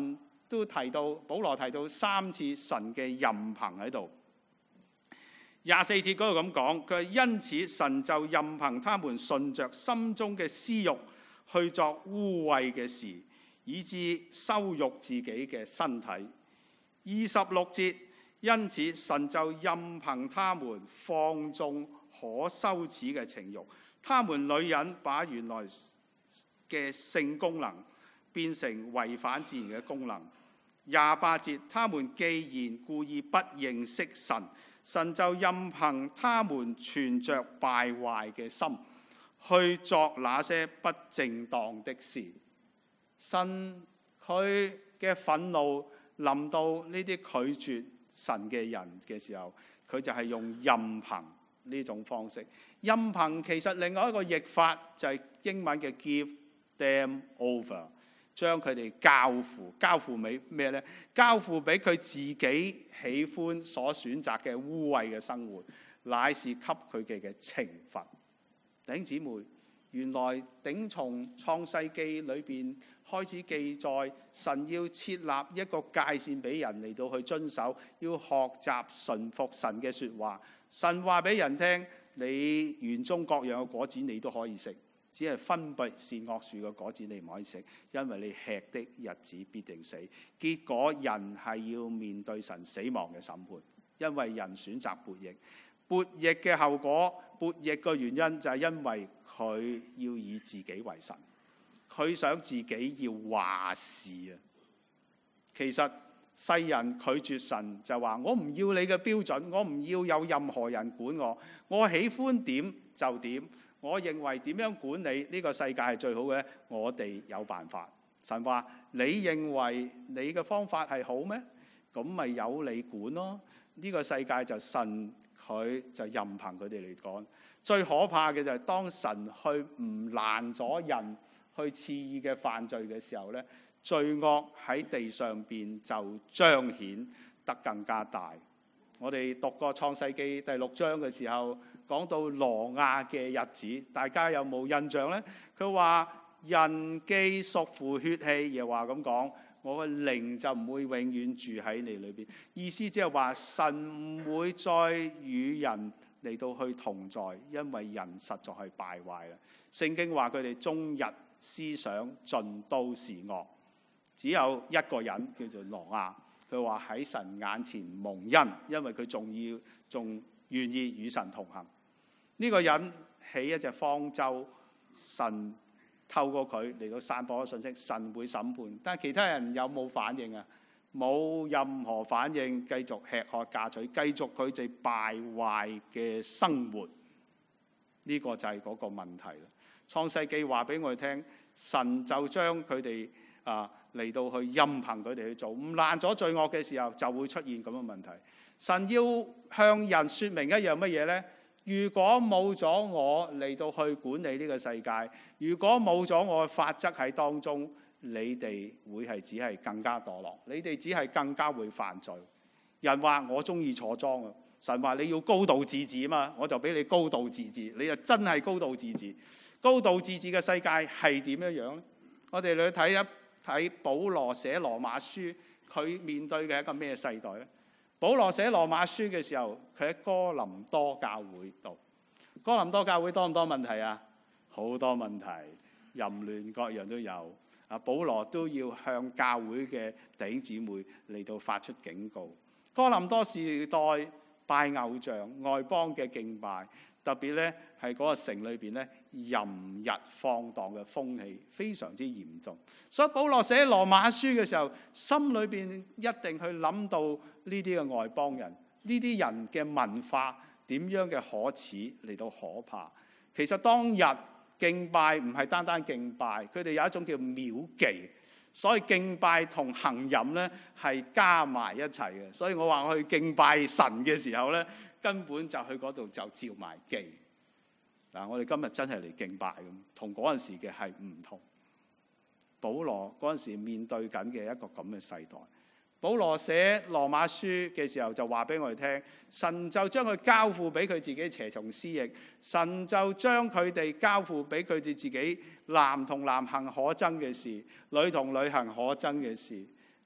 都提到，保羅提到三次神嘅任憑喺度。廿四節嗰度咁講，佢話因此神就任憑他們順着心中嘅私欲去作污穢嘅事，以致羞辱自己嘅身體。二十六節，因此神就任憑他們放縱可羞恥嘅情慾，他們女人把原來嘅性功能變成違反自然嘅功能。廿八節，他們既然故意不認識神，神就任憑他們存着敗壞嘅心去作那些不正當的事。神佢嘅憤怒臨到呢啲拒絕神嘅人嘅時候，佢就係用任憑呢種方式。任憑其實另外一個譯法就係英文嘅 give them over， 將佢哋交付，交付俾咩呢？交付俾佢自己喜歡所選擇嘅污穢嘅生活，乃是給佢哋嘅懲罰。弟兄姊妹，原來頂從創世記裏邊開始記載，神要設立一個界線俾人嚟到去遵守，要學習順服神嘅說話。神話俾人聽，你園中各樣嘅果子你都可以食，只係分別善惡樹嘅果子你唔可以食，因為你吃的日子必定死。結果人係要面對神死亡嘅審判，因為人選擇悖逆。悖逆嘅後果，悖逆嘅原因就係因為佢要以自己為神，佢想自己要話事啊。其實世人拒絕神就話：我唔要你嘅標準，我唔要有任何人管我，我喜歡點就點，我認為點樣管理呢個世界係最好嘅，我哋有辦法。神話：你認為你嘅方法係好咩？咁咪由你管咯。呢個世界就神佢就任憑佢哋嚟講。最可怕嘅就係當神去唔攔咗人去肆意嘅犯罪嘅時候咧，罪惡喺地上邊就彰顯得更加大。我哋讀過創世記第六章嘅時候，講到挪亞嘅日子，大家有冇印象呢？佢話人既屬乎血氣，又話咁講，我嘅靈就唔會永遠住喺你裏邊。意思即係話神唔會再與人嚟到去同在，因為人實在係敗壞啦。聖經話佢哋終日思想盡都是惡。只有一個人叫做挪亞，佢話喺神眼前蒙恩，因為佢仲要仲願意與神同行。呢、這個人起一隻方舟，神透過佢嚟到散播咗信息，神會審判。但係其他人有冇反應啊？冇任何反應，繼續吃喝嫁娶，繼續佢哋敗壞嘅生活。呢、這個就係嗰個問題啦。創世記話俾我哋聽，神就將佢哋啊嚟到去任憑佢哋去做，唔攔咗罪惡嘅時候，就會出現咁嘅問題。神要向人説明一樣乜嘢呢？如果冇咗我嚟到去管理呢個世界，如果冇咗我嘅法則喺當中，你哋會係只係更加墮落，你哋只係更加會犯罪。人話我中意坐莊啊，神話你要高度自治啊嘛，我就俾你高度自治，你就真係高度自治。高度自治嘅世界係點樣樣呢？我哋嚟睇一睇保羅寫羅馬書，佢面對嘅一個咩世代呢？保羅寫羅馬書嘅時候，佢喺哥林多教會度。哥林多教會多唔多問題啊？好多問題，淫亂各樣都有。啊，保羅都要向教會嘅弟兄姊妹嚟到發出警告。哥林多時代拜偶像、外邦嘅敬拜，特別咧係嗰個城裏邊咧淫逸放蕩嘅風氣非常之嚴重。所以保羅寫羅馬書嘅時候，心裏邊一定去諗到呢啲嘅外邦人，呢啲人嘅文化點樣嘅可恥嚟到可怕。其實當日敬拜唔係單單敬拜，佢哋有一種叫廟妓，所以敬拜同行淫咧係加埋一齊嘅。所以我話我去敬拜神嘅時候咧，根本就去嗰度就照埋妓。嗱，我哋今日真係嚟敬拜咁，同嗰陣時嘅係唔同。保羅嗰陣時面對緊嘅一個咁嘅世代。保羅寫羅馬書嘅時候就話俾我哋聽，神就將佢交付俾佢自己隨從私欲，神就將佢哋交付俾佢哋自己男同男行可憎嘅事，女同女行可憎嘅事。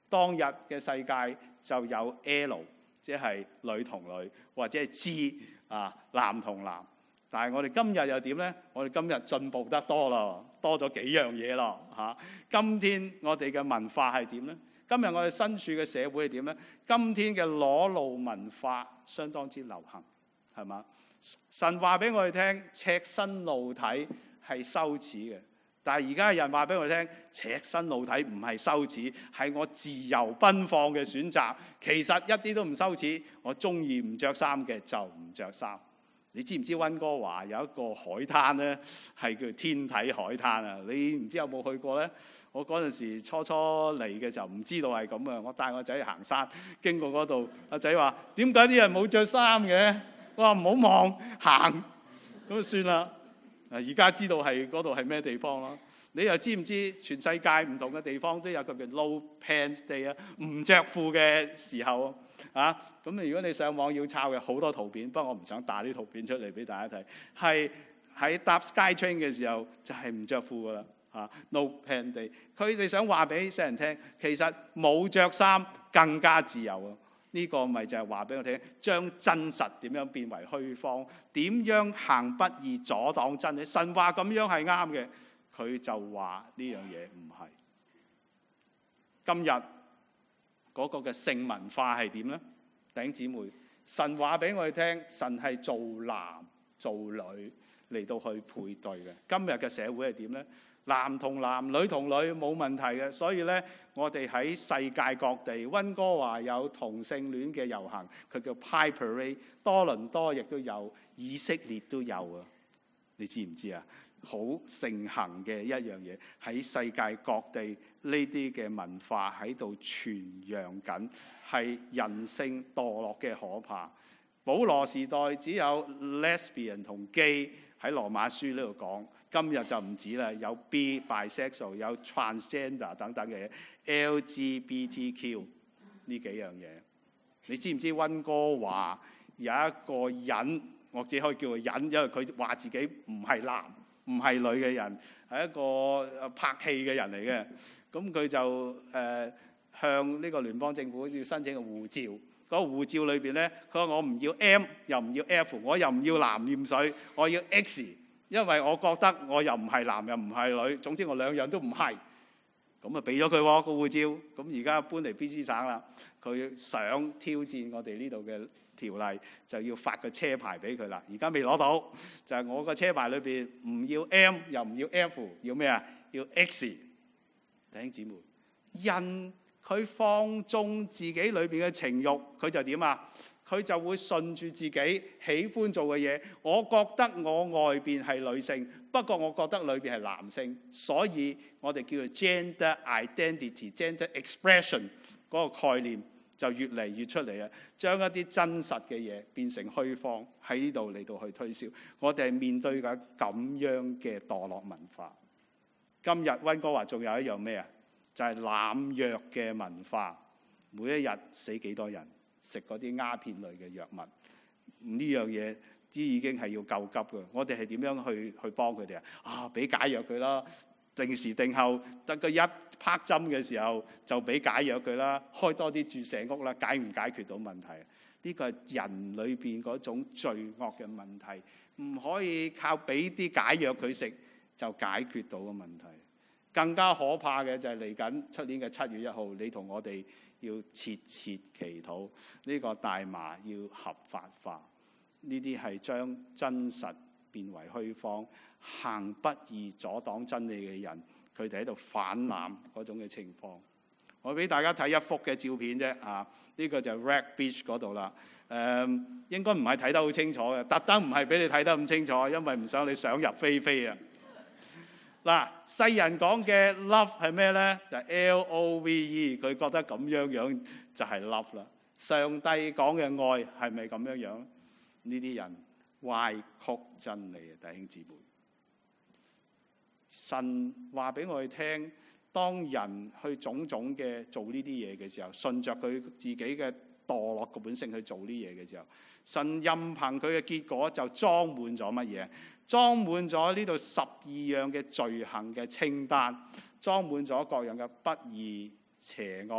當日嘅世界就有 L， 即係女同女，或者係 G 啊，男同男。但係我哋今日又點呢？我哋今日進步得多啦，多咗幾樣嘢咯嚇。今天我哋嘅文化係點呢？今日我哋身處嘅社會係點呢？今天嘅裸露文化相當之流行，係嘛？神話俾我哋聽，赤身露體係羞恥嘅。但係而家人話俾我哋聽，赤身露體唔係羞恥，係我自由奔放嘅選擇。其實一啲都唔羞恥，我中意唔着衫嘅就唔着衫。你知唔知溫哥華有一個海灘咧，係叫天體海灘啊？你唔知有冇去過咧？我嗰陣時初初嚟嘅時候唔知道係咁啊！我帶我仔去行山，經過嗰度，阿仔話：點解啲人冇着衫嘅？我話唔好望，行咁就算啦。而家知道係嗰度係咩地方咯？你又知唔知全世界唔同嘅地方都有個叫 No Pants Day 啊？唔着褲嘅時候啊！咁如果你上網要抄嘅好多圖片，不過我唔想打啲圖片出嚟俾大家睇。係喺搭 SkyTrain 嘅時候就係唔着褲噶啦嚇 No Pants Day。佢哋想話俾世人聽，其實冇着衫更加自由啊！呢個咪就係話俾我聽，將真實點樣變為虛謊，點樣行不義阻擋真理。神話咁樣係啱嘅，佢就話呢樣嘢唔係。今日嗰個嘅性文化係點呢？弟兄姊妹，神話俾我哋聽，神係做男做女嚟到去配對嘅。今日嘅社會係點呢？男同男，女同女冇問題嘅，所以咧，我哋喺世界各地，溫哥華有同性戀嘅遊行，佢叫 Pride Parade， 多倫多亦都有，以色列都有啊！你知唔知啊？好盛行嘅一樣嘢，喺世界各地呢啲嘅文化喺度傳揚緊，係人性墮落嘅可怕。保羅時代只有 lesbian 同 gay 喺羅馬書呢度講。今日就唔止啦，有 bi-bisexual， 有 transgender 等等嘅嘢 ，L G B T Q 呢幾樣嘢。你知唔知溫哥華有一個人，我只可以叫佢人，因為佢話自己唔係男唔係女嘅人，係一個拍戲嘅人嚟嘅。咁佢就誒、呃、向呢個聯邦政府要申請個護照。嗰、那個護照裏邊咧，佢話我唔要 M 又唔要 F， 我又唔要藍鹽水，我要 X。因為我覺得我又唔係男又唔係女，總之我兩樣都唔係，咁啊俾咗佢喎個護照。咁而家搬嚟 B C 省啦，佢想挑戰我哋呢度嘅條例，就要發個車牌俾佢啦。而家未攞到，就係、是、我個車牌裏邊唔要 M 又唔要 F， 要咩啊？要 X。弟兄姊妹，人佢放縱自己裏邊嘅情慾，佢就點啊？佢就會順住自己喜歡做嘅嘢。我覺得我外邊係女性，不過我覺得裏邊係男性，所以我哋叫做 gender identity、gender expression 嗰個概念就越嚟越出嚟啊！將一啲真實嘅嘢變成虛謊，喺呢度嚟到去推銷。我哋係面對緊咁樣嘅墮落文化。今日溫哥華仲有一樣咩啊？就係濫藥嘅文化，每一日死幾多人？食嗰啲鴉片類嘅藥物，呢樣嘢知已經係要救急嘅。我哋係點樣去去幫佢哋啊？啊，俾解藥佢啦，定時定候，得個一拍針嘅時候就俾解藥佢啦，開多啲注射屋啦，解唔解決到問題？呢個係人裏邊嗰種罪惡嘅問題，唔可以靠俾啲解藥佢食就解決到嘅問題。更加可怕嘅就係嚟緊出年嘅七月一號，你同我哋要切切祈禱，呢個大麻要合法化。呢啲係將真實變為虛謊，行不義阻擋真理嘅人，佢哋喺度泛濫嗰種嘅情況。我俾大家睇一幅嘅照片啫，啊，呢個就係 Red Beach 嗰度啦。誒，應該唔係睇得好清楚嘅，特登唔係俾你睇得咁清楚，因為唔想你想入非非啊。嗱，世人講嘅 love 係咩咧？就係 L O V E， 佢覺得咁樣樣就係 love 啦。上帝講嘅愛係咪咁樣樣？呢啲人歪曲真理啊，弟兄姊妹。神話俾我哋聽，當人去種種嘅做呢啲嘢嘅時候，順着佢自己嘅墮落嘅本性去做呢啲嘢嘅時候，神任憑佢嘅結果就裝滿咗乜嘢？裝滿咗呢度十二樣嘅罪行嘅清單，裝滿咗各樣嘅不義、邪惡、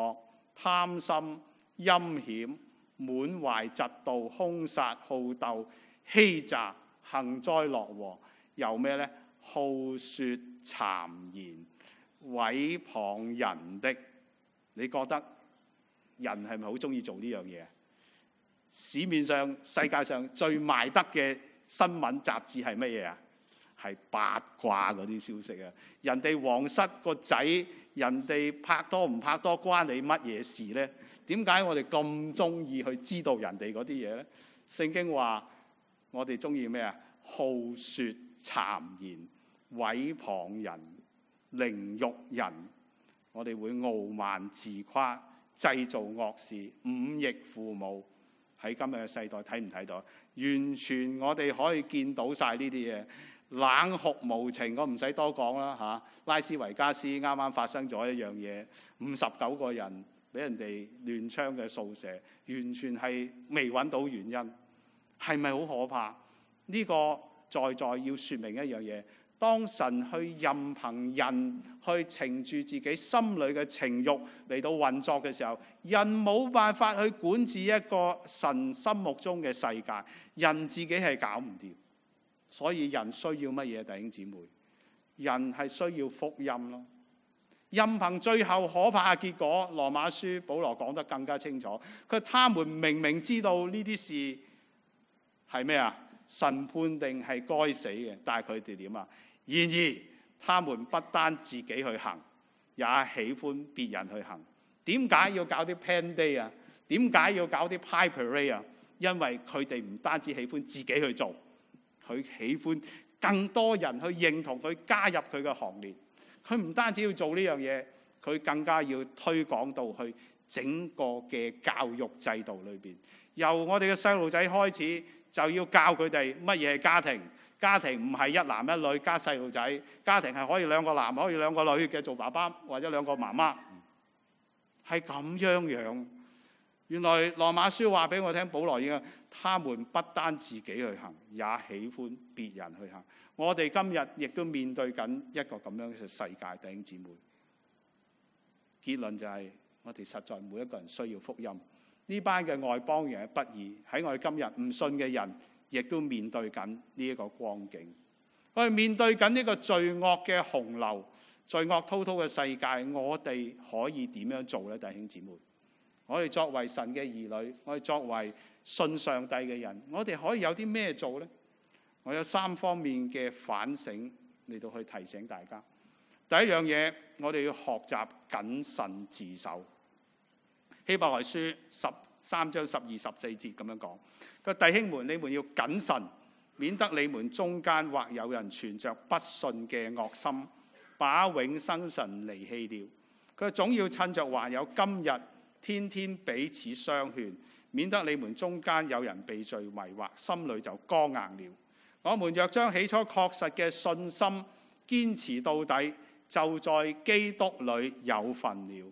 貪心、陰險、滿懷嫉妒、兇殺、好鬥、欺詐、幸災樂禍，又咩呢？好說讒言、毀謗人的。你覺得人係咪好中意做呢樣嘢？市面上、世界上最賣得嘅新聞雜誌係乜嘢啊？係八卦嗰啲消息啊！人哋皇室個仔，人哋拍拖唔拍拖，關你乜嘢事呢？點解我哋咁中意去知道人哋嗰啲嘢呢？聖經話我哋中意咩啊？好說讒言、毀謗人、凌辱人，我哋會傲慢自誇、製造惡事、忤逆父母。喺今日嘅世代睇唔睇到？完全我哋可以見到晒呢啲嘢。冷酷無情，我唔使多講啦嚇。拉斯維加斯啱啱發生咗一樣嘢，五十九個人俾人哋亂槍嘅掃射，完全係未揾到原因，係咪好可怕？呢個在在要説明一樣嘢，當神去任憑人去懲住自己心裏嘅情慾嚟到運作嘅時候，人冇辦法去管治一個神心目中嘅世界，人自己係搞唔掂。所以人需要乜嘢？弟兄姊妹，人係需要福音咯。任憑最後可怕嘅結果，羅馬書保羅講得更加清楚。佢話他們明明知道呢啲事係咩啊？神判定係該死嘅，但係佢哋點啊？然而他們不單自己去行，也喜歡別人去行。點解要搞啲 Pen Day 啊？點解要搞啲 Pride Parade 啊？因為佢哋唔單止喜歡自己去做，佢喜歡更多人去認同佢，加入佢嘅行列。佢唔單止要做呢樣嘢，佢更加要推廣到去整個嘅教育制度裏邊。由我哋嘅細路仔開始，就要教佢哋乜嘢係家庭。家庭唔係一男一女加細路仔，家庭係可以兩個男可以兩個女嘅做爸爸，或者兩個媽媽，係咁樣樣。原來羅馬書話俾我聽，保羅已經，他們不單自己去行，也喜歡別人去行。我哋今日亦都面對緊一個咁樣嘅世界，弟兄姊妹。結論就係、是、我哋實在每一個人需要福音。呢班嘅外邦人嘅不義，喺我哋今日唔信嘅人，亦都面對緊呢一個光景。我哋面對緊呢個罪惡嘅洪流、罪惡滔滔嘅世界，我哋可以點樣做呢？弟兄姊妹，我哋作為神嘅兒女，我哋作為信上帝嘅人，我哋可以有啲咩做呢？我有三方面嘅反省嚟到去提醒大家。第一樣嘢，我哋要學習謹慎自守。希伯來書十三章十二十四節咁樣講：個弟兄們，你們要謹慎，免得你們中間或有人存着不信嘅惡心，把永生神離棄了。佢總要趁着還有今日，天天彼此相勸，免得你們中間有人被罪迷惑，心裏就剛硬了。我們若將起初確實嘅信心堅持到底，就在基督裏有份了。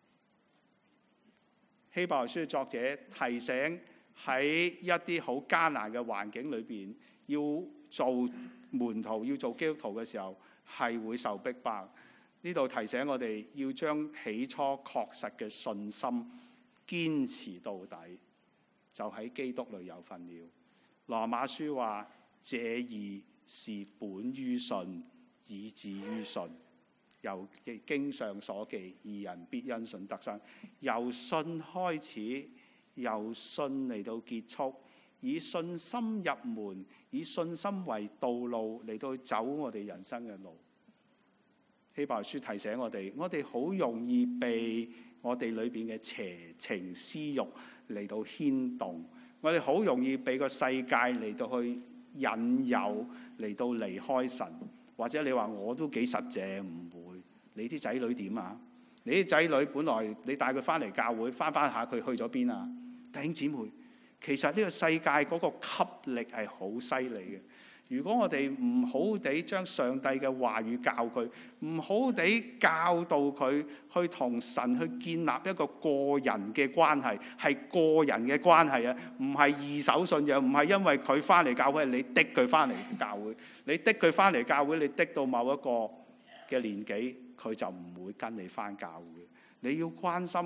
希伯來書作者提醒喺一啲好艱難嘅環境裏邊，要做門徒、要做基督徒嘅時候，係會受逼迫。呢度提醒我哋要將起初確實嘅信心堅持到底，就喺基督裏有份了。羅馬書話：這義是本於信，以致於信。由經上所記，義人必因信得生。由信開始，由信嚟到結束，以信心入門，以信心為道路嚟到走我哋人生嘅路。希伯來書提醒我哋，我哋好容易被我哋裏邊嘅邪情私欲嚟到牽動，我哋好容易被個世界嚟到去引誘，嚟到離開神。或者你話我都幾實淨，唔會。你啲仔女點啊？你啲仔女本來你帶佢翻嚟教會，翻翻下佢去咗邊啊？弟兄姊妹，其實呢個世界嗰個吸力係好犀利嘅。如果我哋唔好地將上帝嘅話語教佢，唔好地教導佢去同神去建立一個個人嘅關係，係個人嘅關係啊，唔係二手信仰，唔係因為佢翻嚟教會，你逼佢翻嚟教會，你逼佢翻嚟教會，你逼到某一個嘅年紀，佢就唔會跟你翻教會。你要關心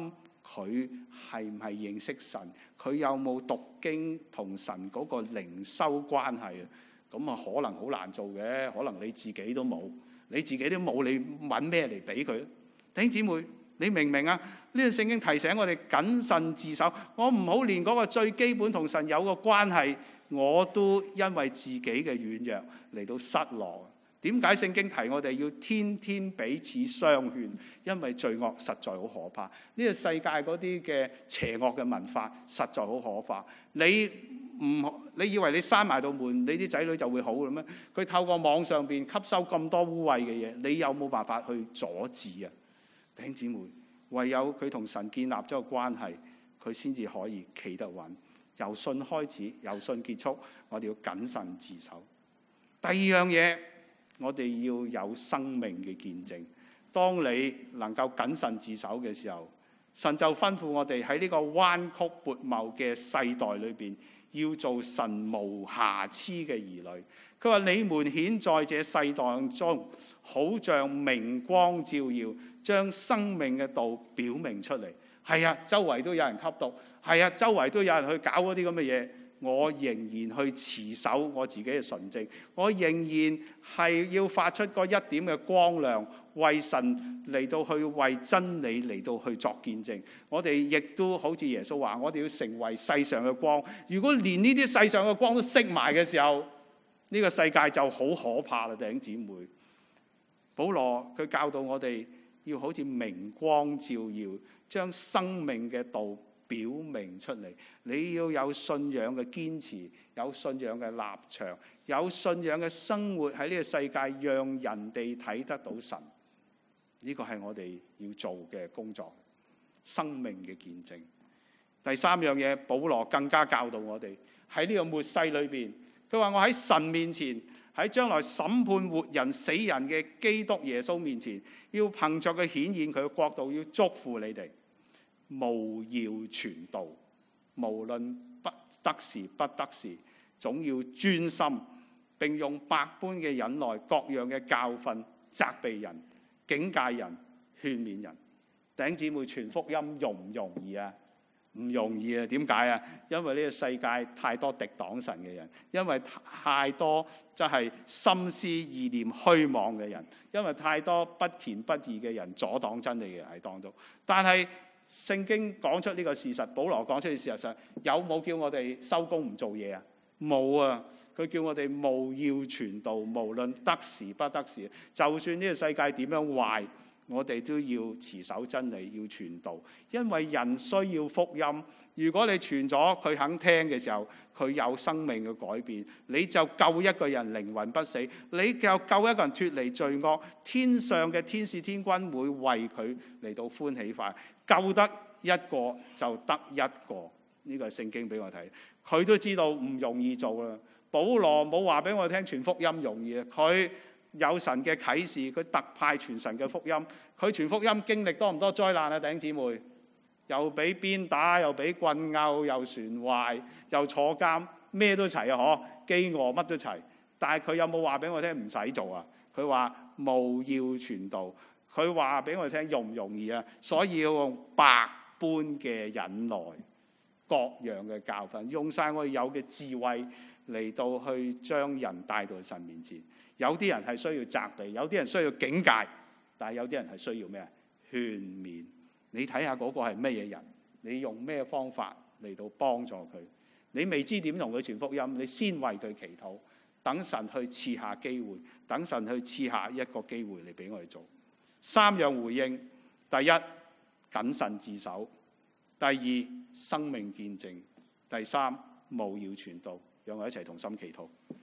佢係唔係認識神？佢有冇讀經同神嗰個靈修關係啊？咁啊，可能好難做嘅，可能你自己都冇，你自己都冇，你揾咩嚟俾佢？弟兄姊妹，你明唔明啊？呢段聖經提醒我哋謹慎自守，我唔好連嗰個最基本同神有個關係，我都因為自己嘅軟弱嚟到失落。點解聖經提我哋要天天彼此相勸？因為罪惡實在好可怕。呢個世界嗰啲嘅邪惡嘅文化實在好可怕。你唔，你以為你閂埋道門，你啲仔女就會好嘅咩？佢透過網上邊吸收咁多污穢嘅嘢，你有冇辦法去阻止啊？弟兄姊妹，唯有佢同神建立咗個關係，佢先至可以企得穩。由信開始，由信結束，我哋要謹慎自守。第二樣嘢，我哋要有生命嘅見證。當你能夠謹慎自守嘅時候，神就吩咐我哋喺呢個彎曲悖謬嘅世代裏邊，要做神無瑕疵嘅兒女。佢話：你們顯在這世代中，好像明光照耀，將生命嘅道表明出嚟。係啊，周圍都有人吸毒，係啊，周圍都有人去搞嗰啲咁嘅嘢。我仍然去持守我自己嘅純正，我仍然係要發出嗰一點嘅光亮，為神嚟到去為真理嚟到去作見證。我哋亦都好似耶穌話，我哋要成為世上嘅光。如果連呢啲世上嘅光都熄埋嘅時候，呢個世界就好可怕啦，弟兄姊妹。保羅佢教導我哋要好似明光照耀，將生命嘅道表明出嚟。你要有信仰嘅堅持，有信仰嘅立場，有信仰嘅生活喺呢個世界，讓人哋睇得到神。呢個係我哋要做嘅工作，生命嘅見證。第三樣嘢，保羅更加教導我哋喺呢個末世裏邊，佢話我喺神面前，喺將來審判活人死人嘅基督耶穌面前，要憑着佢顯現佢嘅國度，要祝福你哋。務要傳道，無論不得時不得時，總要專心，並用百般嘅忍耐、各樣嘅教訓、責備人、警戒人、勸勉人。弟兄姊妹，傳福音容唔容易啊？唔容易啊！點解啊？因為呢個世界太多敵擋神嘅人，因為太多即係心思意念虛妄嘅人，因為太多不虔不義嘅人阻擋真理嘅人喺當中。但係聖經講出呢個事實，保羅講出嘅事實上，有冇叫我哋收工唔做嘢啊？冇啊！佢叫我哋務要傳道，無論得時不得時，就算呢個世界點樣壞，我哋都要持守真理，要傳道。因為人需要福音，如果你傳咗佢肯聽嘅時候，佢有生命嘅改變，你就救一個人靈魂不死，你就救一個人脫離罪惡，天上嘅天使天軍會為佢嚟到歡喜快。救得一個就得一個，呢個係聖經俾我睇，佢都知道唔容易做啦。保羅冇話俾我聽傳福音容易啊，佢有神嘅啟示，佢特派傳神嘅福音，佢傳福音經歷多唔多災難啊？弟兄姊妹，又俾鞭打，又俾棍拗，又船壞，又坐監，咩都齊啊！嗬，飢餓乜都齊。但係佢有冇話俾我聽唔使做啊？佢話務要傳道。佢話俾我哋聽容唔容易啊？所以要用百般嘅忍耐，各樣嘅教訓，用晒我哋有嘅智慧嚟到去將人帶到神面前。有啲人係需要責備，有啲人需要警戒，但係有啲人係需要咩？勸勉。你睇下嗰個係咩嘢人？你用咩方法嚟到幫助佢？你未知點同佢傳福音，你先為佢祈禱，等神去賜下機會，等神去賜下一個機會嚟俾我哋做。三樣回應：第一，謹慎自守；第二，生命見證；第三，務要傳道。讓我一齊同心祈禱。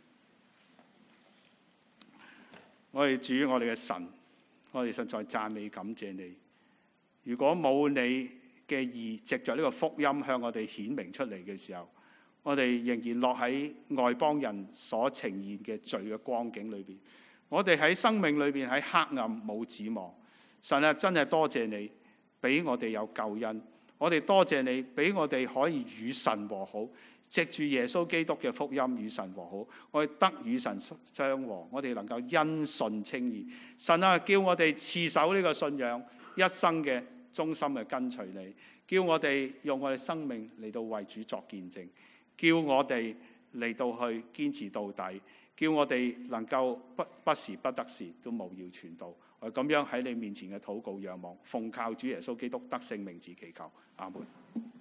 我哋主，我哋嘅神，我哋實在讚美感謝你。如果冇你嘅義藉着呢個福音向我哋顯明出嚟嘅時候，我哋仍然落喺外邦人所呈現嘅罪嘅光景裏邊。我哋喺生命裏邊喺黑暗冇指望。神啊，真係多謝你俾我哋有救恩。我哋多謝你俾我哋可以與神和好，藉住耶穌基督嘅福音與神和好。我哋得與神相和，我哋能夠因信稱義。神啊，叫我哋持守呢個信仰，一生嘅忠心嘅跟隨你，叫我哋用我哋生命嚟到為主作見證，叫我哋嚟到去堅持到底，叫我哋能夠不不時不得時都務要傳道。我咁樣喺你面前嘅禱告仰望，奉靠主耶穌基督得勝名字祈求，阿門。